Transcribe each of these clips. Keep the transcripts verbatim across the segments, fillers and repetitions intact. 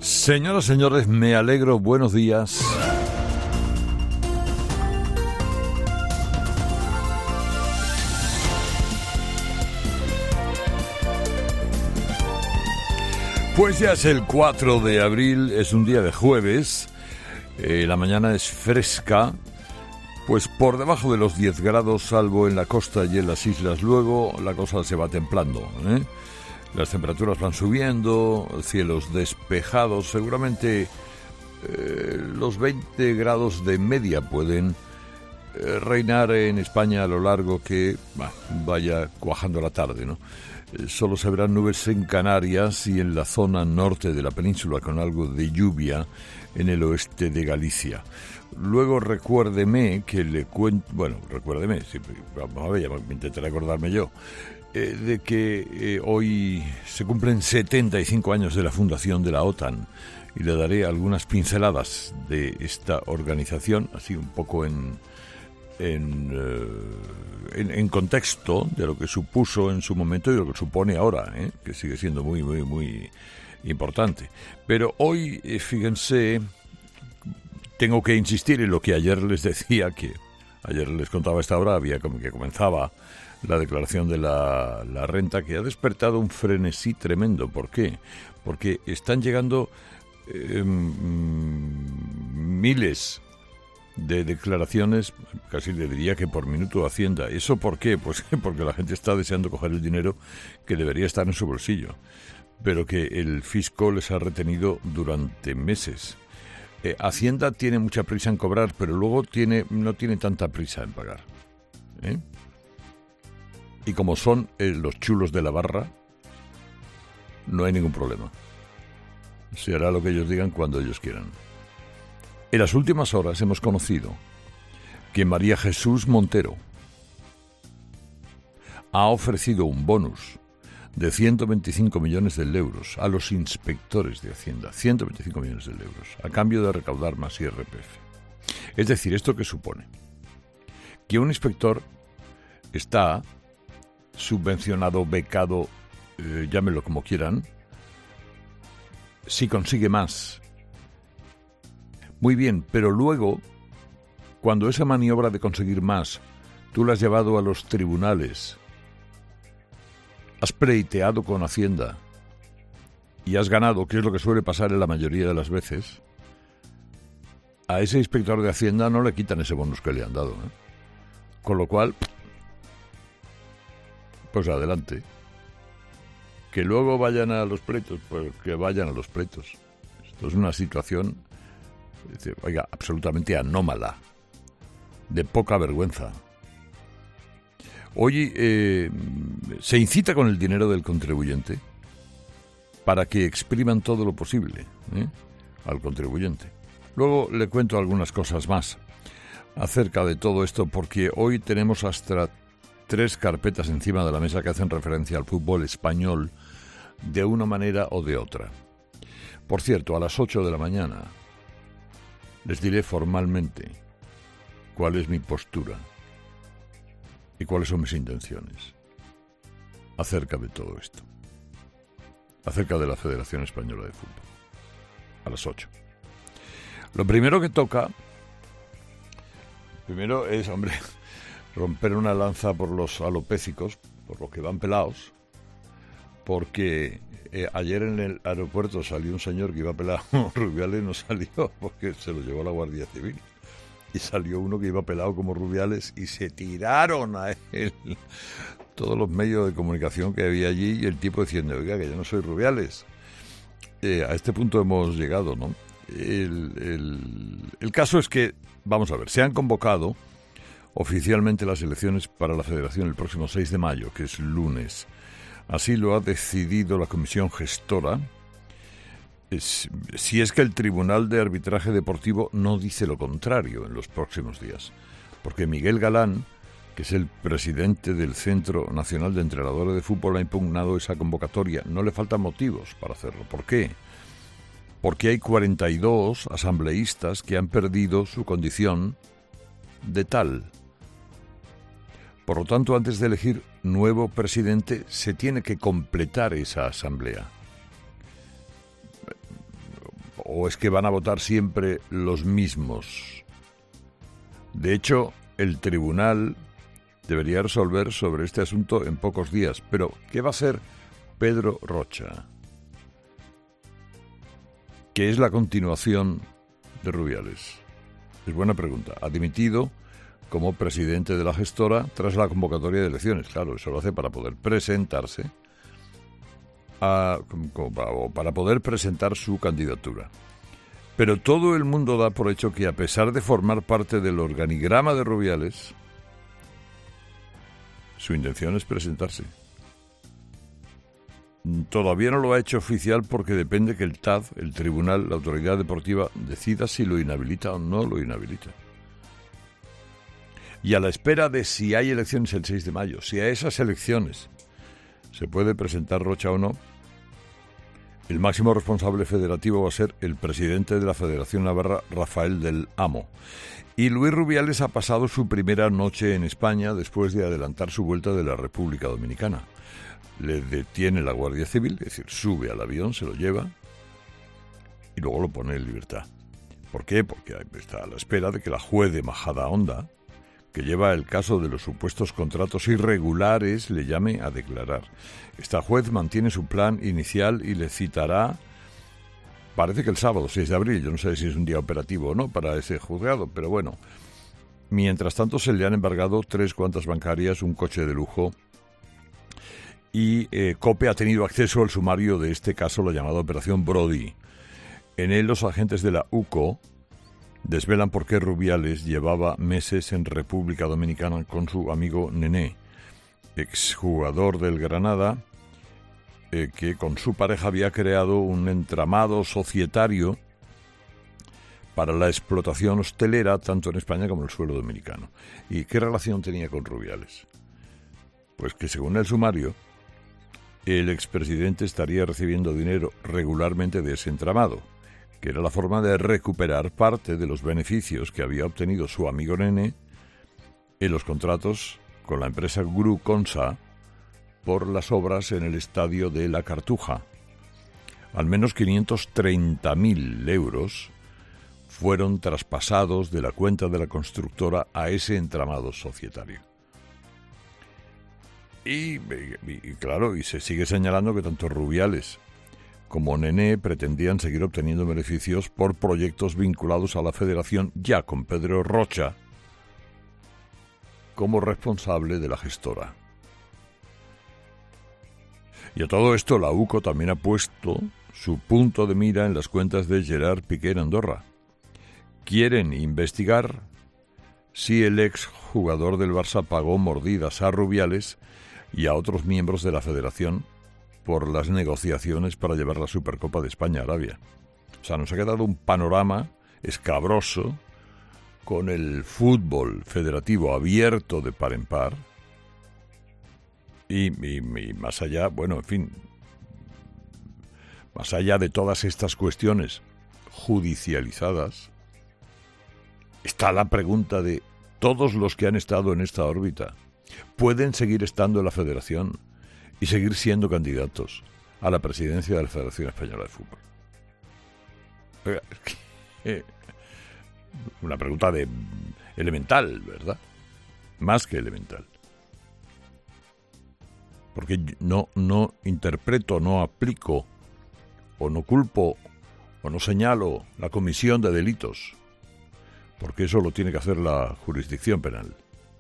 Señoras, señores, me alegro, buenos días. Pues ya es el cuatro de abril, es un día de jueves, eh, la mañana es fresca, pues por debajo de los diez grados, salvo en la costa y en las islas. Luego la cosa se va templando, ¿eh? Las temperaturas van subiendo, cielos despejados, seguramente eh, los veinte grados de media pueden eh, reinar en España a lo largo que bah, vaya cuajando la tarde, ¿no? Eh, solo se verán nubes en Canarias y en la zona norte de la península, con algo de lluvia en el oeste de Galicia. Luego recuérdeme que le cuento, bueno, recuérdeme, sí, vamos a ver, ya me intentaré acordarme yo. Eh, de que eh, hoy se cumplen setenta y cinco años de la fundación de la OTAN y le daré algunas pinceladas de esta organización, así un poco en, en, eh, en, en contexto de lo que supuso en su momento y lo que supone ahora, ¿eh? Que sigue siendo muy, muy, muy importante. Pero hoy, eh, fíjense, tengo que insistir en lo que ayer les decía, que ayer les contaba a esta hora, había como que comenzaba la declaración de la, la renta, que ha despertado un frenesí tremendo. ¿Por qué? Porque están llegando eh, miles de declaraciones, casi le diría que por minuto, a Hacienda. ¿Eso por qué? Pues porque la gente está deseando coger el dinero que debería estar en su bolsillo, pero que el fisco les ha retenido durante meses. Eh, Hacienda tiene mucha prisa en cobrar, pero luego tiene no tiene tanta prisa en pagar, ¿eh? Y como son eh, los chulos de la barra, no hay ningún problema. Se hará lo que ellos digan cuando ellos quieran. En las últimas horas hemos conocido que María Jesús Montero ha ofrecido un bonus de ciento veinticinco millones de euros a los inspectores de Hacienda. ciento veinticinco millones de euros, a cambio de recaudar más I R P F. Es decir, ¿esto qué supone? Que un inspector está subvencionado, becado, eh, llámenlo como quieran, si consigue más. Muy bien, pero luego, cuando esa maniobra de conseguir más, tú la has llevado a los tribunales, has pleiteado con Hacienda y has ganado, que es lo que suele pasar en la mayoría de las veces, a ese inspector de Hacienda no le quitan ese bonus que le han dado, ¿eh? Con lo cual, pues adelante. Que luego vayan a los pleitos, pues que vayan a los pleitos. Esto es una situación, oiga, absolutamente anómala, de poca vergüenza. Hoy eh, se incita con el dinero del contribuyente para que expriman todo lo posible, ¿eh? al contribuyente. Luego le cuento algunas cosas más acerca de todo esto, porque hoy tenemos hasta tres carpetas encima de la mesa que hacen referencia al fútbol español de una manera o de otra. Por cierto, a las ocho de la mañana les diré formalmente cuál es mi postura y cuáles son mis intenciones acerca de todo esto, acerca de la Federación Española de Fútbol. A las ocho. Lo primero que toca, primero es, hombre, romper una lanza por los alopécicos, por los que van pelados, porque eh, ayer en el aeropuerto salió un señor que iba pelado, Rubiales no salió porque se lo llevó la Guardia Civil, y salió uno que iba pelado como Rubiales y se tiraron a él todos los medios de comunicación que había allí, y el tipo diciendo, oiga, que yo no soy Rubiales. Eh, a este punto hemos llegado, ¿no? El, el, el caso es que, vamos a ver, se han convocado oficialmente las elecciones para la Federación el próximo seis de mayo, que es lunes. Así lo ha decidido la comisión gestora, es, si es que el Tribunal de Arbitraje Deportivo no dice lo contrario en los próximos días. Porque Miguel Galán, que es el presidente del Centro Nacional de Entrenadores de Fútbol, ha impugnado esa convocatoria. No le faltan motivos para hacerlo. ¿Por qué? Porque hay cuarenta y dos asambleístas que han perdido su condición de tal. Por lo tanto, antes de elegir nuevo presidente, se tiene que completar esa asamblea. ¿O es que van a votar siempre los mismos? De hecho, el tribunal debería resolver sobre este asunto en pocos días. Pero, ¿qué va a hacer Pedro Rocha? ¿Qué es la continuación de Rubiales? Es buena pregunta. Ha dimitido como presidente de la gestora tras la convocatoria de elecciones. Claro, eso lo hace para poder presentarse a, o para poder presentar su candidatura. Pero todo el mundo da por hecho que, a pesar de formar parte del organigrama de Rubiales, su intención es presentarse. Todavía no lo ha hecho oficial porque depende que el T A D, el Tribunal, la Autoridad Deportiva, decida si lo inhabilita o no lo inhabilita. Y a la espera de si hay elecciones el seis de mayo, si a esas elecciones se puede presentar Rocha o no, el máximo responsable federativo va a ser el presidente de la Federación Navarra, Rafael del Amo. Y Luis Rubiales ha pasado su primera noche en España después de adelantar su vuelta de la República Dominicana. Le detiene la Guardia Civil, es decir, sube al avión, se lo lleva y luego lo pone en libertad. ¿Por qué? Porque está a la espera de que la juez de Majadahonda, que lleva el caso de los supuestos contratos irregulares, le llame a declarar. Esta juez mantiene su plan inicial y le citará, parece que el sábado seis de abril, yo no sé si es un día operativo o no para ese juzgado, pero bueno. Mientras tanto se le han embargado tres cuentas bancarias, un coche de lujo, y eh, COPE ha tenido acceso al sumario de este caso, la llamada Operación Brody. En él los agentes de la U C O desvelan por qué Rubiales llevaba meses en República Dominicana con su amigo Nené, exjugador del Granada, eh, que con su pareja había creado un entramado societario para la explotación hostelera tanto en España como en el suelo dominicano. ¿Y qué relación tenía con Rubiales? Pues que, según el sumario, el expresidente estaría recibiendo dinero regularmente de ese entramado, que era la forma de recuperar parte de los beneficios que había obtenido su amigo Nene en los contratos con la empresa Gruconsa por las obras en el estadio de La Cartuja. Al menos quinientos treinta mil euros fueron traspasados de la cuenta de la constructora a ese entramado societario. Y, y, y claro, y se sigue señalando que tanto Rubiales como Nené pretendían seguir obteniendo beneficios por proyectos vinculados a la federación, ya con Pedro Rocha como responsable de la gestora. Y a todo esto la U C O también ha puesto su punto de mira en las cuentas de Gerard Piqué en Andorra. Quieren investigar si el ex jugador del Barça pagó mordidas a Rubiales y a otros miembros de la federación por las negociaciones para llevar la Supercopa de España a Arabia. O sea, nos ha quedado un panorama escabroso con el fútbol federativo abierto de par en par y, y, y más allá, bueno, en fin, más allá de todas estas cuestiones judicializadas, está la pregunta de todos los que han estado en esta órbita, ¿pueden seguir estando en la federación y seguir siendo candidatos a la presidencia de la Federación Española de Fútbol? Una pregunta de elemental, ¿verdad? Más que elemental. Porque no, no interpreto, no aplico, o no culpo, o no señalo la comisión de delitos, porque eso lo tiene que hacer la jurisdicción penal.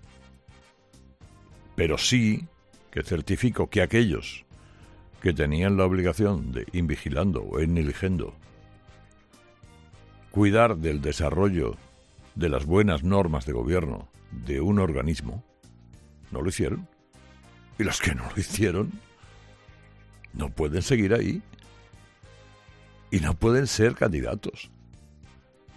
Pero sí que certifico que aquellos que tenían la obligación de, invigilando o negligendo, cuidar del desarrollo de las buenas normas de gobierno de un organismo, no lo hicieron. Y los que no lo hicieron no pueden seguir ahí y no pueden ser candidatos.